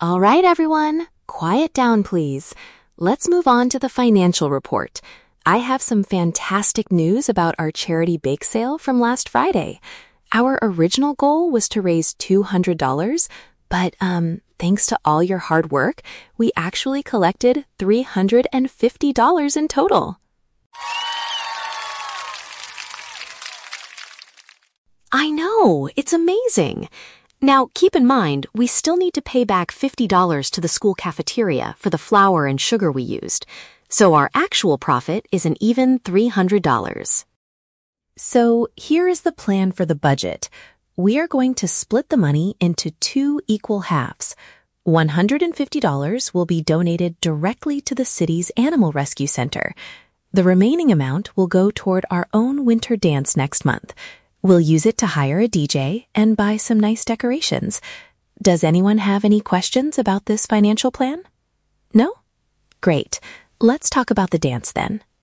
All right, everyone, quiet down, please. Let's move on to the financial report. I have some fantastic news about our charity bake sale from last Friday. Our original goal was to raise $200, but thanks to all your hard work, we actually collected $350 in total. I know, it's amazing. Now, keep in mind, we still need to pay back $50 to the school cafeteria for the flour and sugar we used, so our actual profit is an even $300. So here is the plan for the budget. We are going to split the money into 2 equal halves. $150 will be donated directly to the city's Animal Rescue Center. The remaining amount will go toward our own winter dance next month. We'll use it to hire a DJ and buy some nice decorations. Does anyone have any questions about this financial plan? No? Great. Let's talk about the dance then.